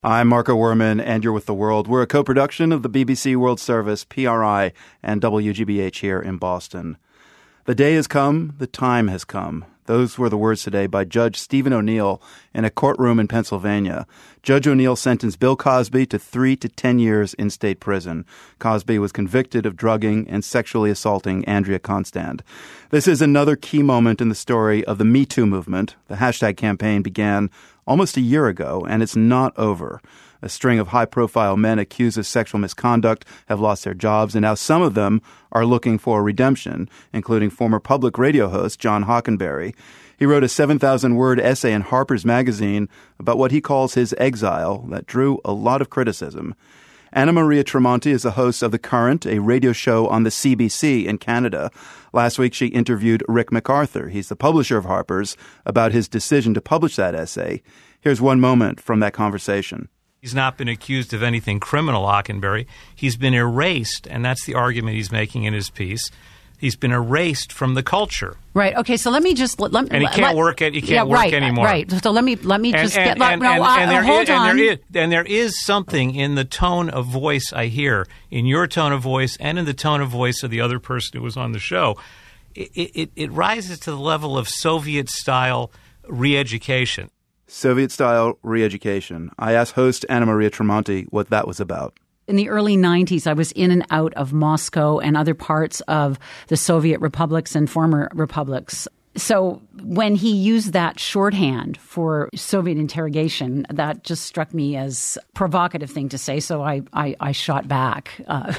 I'm Marco Werman, and you're with The World. We're a co-production of the BBC World Service, PRI, and WGBH here in Boston. The day has come, the time has come. Those were the words today by Judge Stephen O'Neill in a courtroom in Pennsylvania. Judge O'Neill sentenced Bill Cosby to 3 to 10 years in state prison. Cosby was convicted of drugging and sexually assaulting Andrea Constand. This is another key moment in the story of the Me Too movement. The hashtag campaign began almost a year ago, and it's not over. A string of high-profile men accused of sexual misconduct have lost their jobs, and now some of them are looking for redemption, including former public radio host John Hockenberry. He wrote a 7,000-word essay in Harper's Magazine about what he calls his exile that drew a lot of criticism. Anna Maria Tremonti is the host of The Current, a radio show on the CBC in Canada. Last week, she interviewed Rick MacArthur. He's the publisher of Harper's, about his decision to publish that essay. Here's one moment from that conversation. He's not been accused of anything criminal, Hockenberry. He's been erased, and that's the argument he's making in his piece. He's been erased from the culture. Right. Okay. So let me just and he can't work. He can't work anymore. Right. So let me just get. Hold on. And there is something in the tone of voice I hear, in your tone of voice, and in the tone of voice of the other person who was on the show. It rises to the level of Soviet-style re-education. Soviet-style re-education. I asked host Anna Maria Tremonti what that was about. In the early 90s, I was in and out of Moscow and other parts of the Soviet republics and former republics. So when he used that shorthand for Soviet interrogation, that just struck me as a provocative thing to say. So I shot back.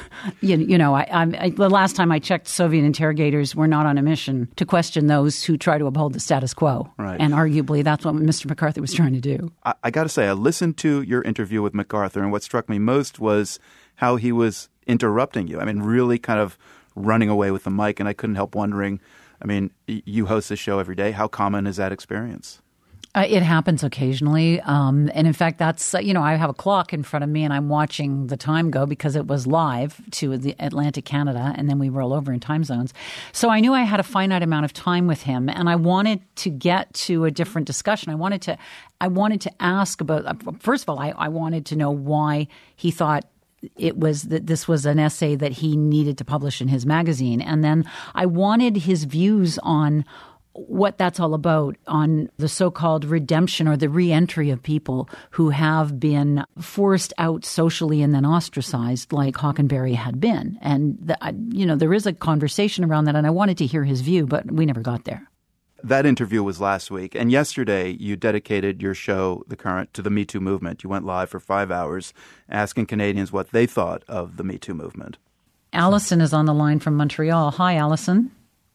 The last time I checked, Soviet interrogators were not on a mission to question those who try to uphold the status quo. Right. And arguably, that's what Mr. MacArthur was trying to do. I got to say, I listened to your interview with MacArthur, and what struck me most was how he was interrupting you. I mean, really kind of running away with the mic, and I couldn't help wondering, I mean, you host this show every day. How common is that experience? It happens occasionally. And in fact, that's, I have a clock in front of me and I'm watching the time go because it was live to the Atlantic Canada and then we roll over in time zones. So I knew I had a finite amount of time with him and I wanted to get to a different discussion. I wanted to ask about, first of all, I wanted to know why he thought it was that this was an essay that he needed to publish in his magazine. And then I wanted his views on what that's all about, on the so-called redemption or the re-entry of people who have been forced out socially and then ostracized like Hockenberry had been. And, there is a conversation around that, and I wanted to hear his view, but we never got there. That interview was last week, and yesterday you dedicated your show, The Current, to the Me Too movement. You went live for 5 hours asking Canadians what they thought of the Me Too movement. Allison is on the line from Montreal. Hi, Allison.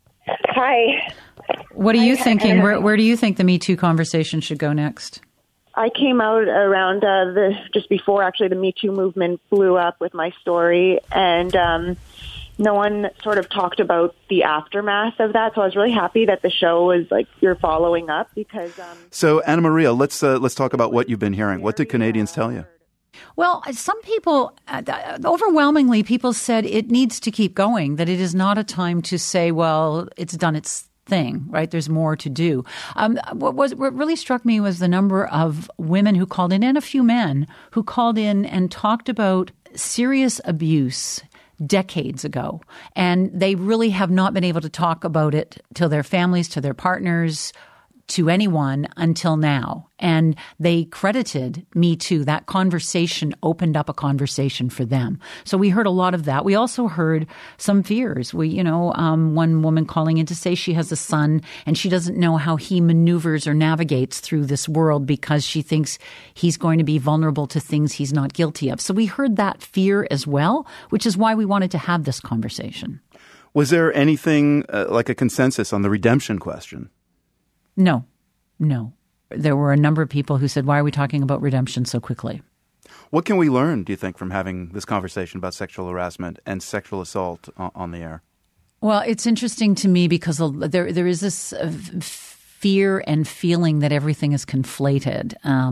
Hi. What are you thinking? Where do you think the Me Too conversation should go next? I came out around just before actually the Me Too movement blew up with my story, and no one sort of talked about the aftermath of that. So I was really happy that the show was you're following up because. So Anna Maria, let's talk about what you've been hearing. What did Canadians tell you? Well, some people, overwhelmingly, people said it needs to keep going, that it is not a time to say, well, it's done its thing, right? There's more to do. What really struck me was the number of women who called in and a few men who called in and talked about serious abuse decades ago. And they really have not been able to talk about it to their families, to their partners, to anyone until now. And they credited Me Too. That conversation opened up a conversation for them. So we heard a lot of that. We also heard some fears. One woman calling in to say she has a son and she doesn't know how he maneuvers or navigates through this world because she thinks he's going to be vulnerable to things he's not guilty of. So we heard that fear as well, which is why we wanted to have this conversation. Was there anything like a consensus on the redemption question? No. There were a number of people who said, why are we talking about redemption so quickly? What can we learn, do you think, from having this conversation about sexual harassment and sexual assault on the air? Well, it's interesting to me because there is this fear and feeling that everything is conflated.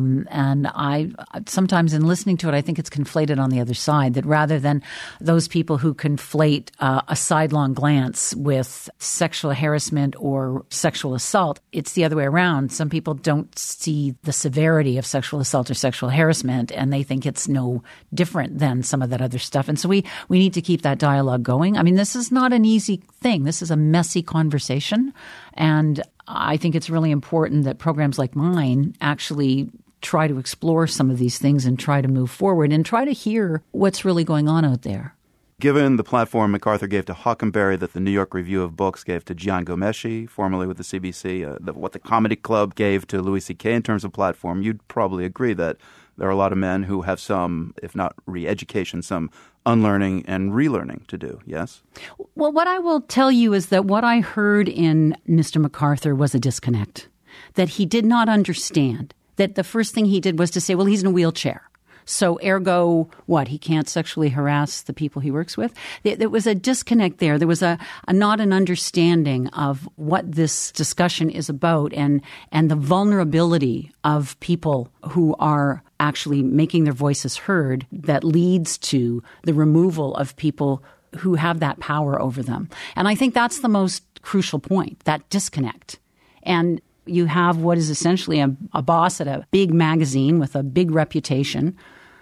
And I sometimes in listening to it, I think it's conflated on the other side, that rather than those people who conflate a sidelong glance with sexual harassment or sexual assault, it's the other way around. Some people don't see the severity of sexual assault or sexual harassment, and they think it's no different than some of that other stuff. And so we need to keep that dialogue going. I mean, this is not an easy thing. This is a messy conversation. And I think it's really important that programs like mine actually try to explore some of these things and try to move forward and try to hear what's really going on out there. Given the platform MacArthur gave to Hockenberry that the New York Review of Books gave to Jian Ghomeshi, formerly with the CBC, what the Comedy Club gave to Louis C.K. in terms of platform, you'd probably agree that there are a lot of men who have some, if not re-education, some unlearning and relearning to do, yes? Well, what I will tell you is that what I heard in Mr. MacArthur was a disconnect, that he did not understand, that the first thing he did was to say, well, he's in a wheelchair. So ergo, what? He can't sexually harass the people he works with? There was a disconnect there. There was a not an understanding of what this discussion is about and the vulnerability of people who are actually making their voices heard that leads to the removal of people who have that power over them. And I think that's the most crucial point, that disconnect. And you have what is essentially a boss at a big magazine with a big reputation.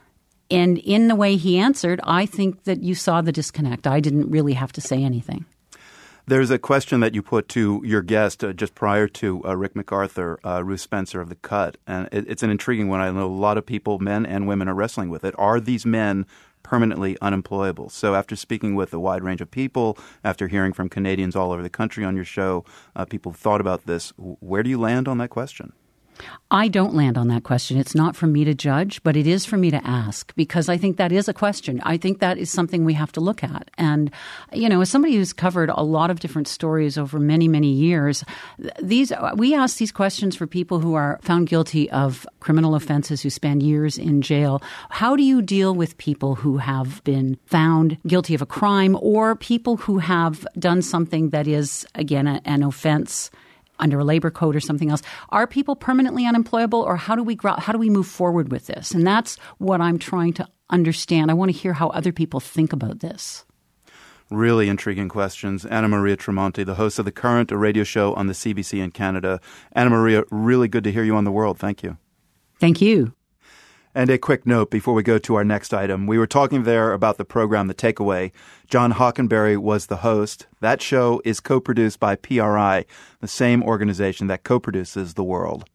And in the way he answered, I think that you saw the disconnect. I didn't really have to say anything. There's a question that you put to your guest just prior to Rick MacArthur, Ruth Spencer of The Cut. And it's an intriguing one. I know a lot of people, men and women, are wrestling with it. Are these men permanently unemployable? So after speaking with a wide range of people, after hearing from Canadians all over the country on your show, people thought about this. Where do you land on that question? I don't land on that question. It's not for me to judge, but it is for me to ask, because I think that is a question. I think that is something we have to look at. And, you know, as somebody who's covered a lot of different stories over many, many years, we ask these questions for people who are found guilty of criminal offenses, who spend years in jail. How do you deal with people who have been found guilty of a crime, or people who have done something that is, again, an offense under a labor code or something else? Are people permanently unemployable, or how do we move forward with this? And that's what I'm trying to understand. I want to hear how other people think about this. Really intriguing questions. Anna Maria Tremonti, the host of The Current, a radio show on the CBC in Canada. Anna Maria, really good to hear you on The World. Thank you. Thank you. And a quick note before we go to our next item. We were talking there about the program The Takeaway. John Hockenberry was the host. That show is co-produced by PRI, the same organization that co-produces The World.